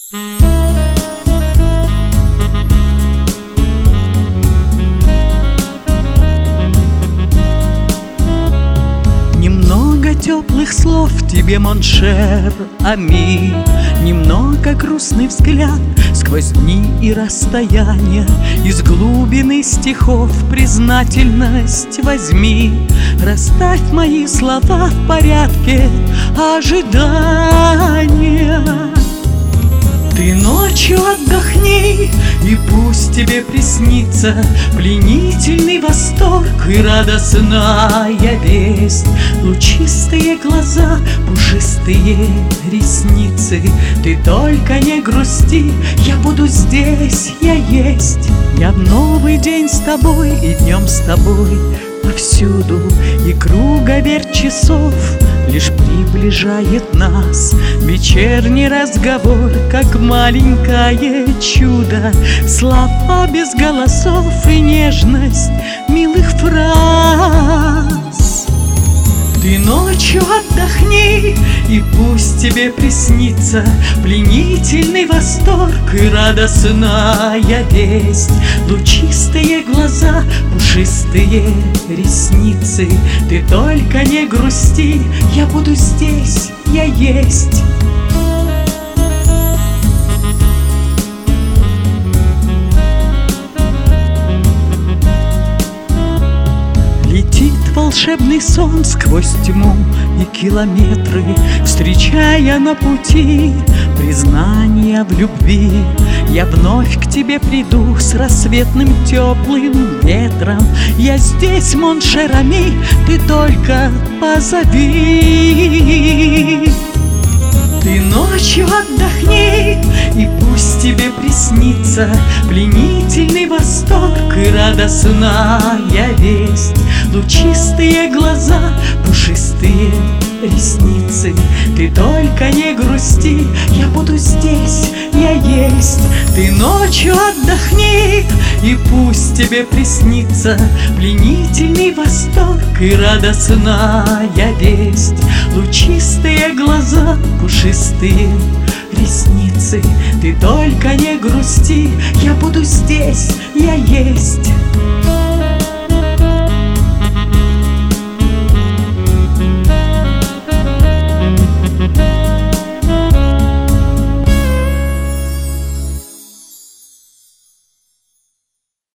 Немного теплых слов тебе, моншер, ами. Немного грустный взгляд сквозь дни и расстояния. Из глубины стихов признательность возьми. Расставь мои слова в порядке ожидания. Ты ночью отдохни, и пусть тебе приснится пленительный восторг и радостная весть. Лучистые глаза, пушистые ресницы. Ты только не грусти, я буду здесь, я есть. Я в новый день с тобой и днем с тобой повсюду. И круговерть часов лишь приближает нас. Вечерний разговор, как маленькое чудо. Слова без голосов и нежность милых фраз. Ты ночью отдохни, и пусть тебе приснится пленительный восторг и радостная весть. Лучистые глаза, пушистые ресницы. Ты только не грусти, я буду здесь, я есть. Летит волшебный сон сквозь тьму и километры, встречая на пути признания в любви. Я вновь к тебе приду с рассветным теплым ветром. Я здесь, моншер ами, ты только позови. Ты ночью отдохни, и пусть тебе приснится пленительный восторг и радостная весть. Лучистые глаза, пушистые ресницы. Ты только не грусти, я буду здесь, я есть. Ты ночью отдохни, и пусть тебе приснится пленительный восторг и радостная весть. Лучистые глаза, пушистые ресницы. Ты только не грусти, я буду здесь, я есть.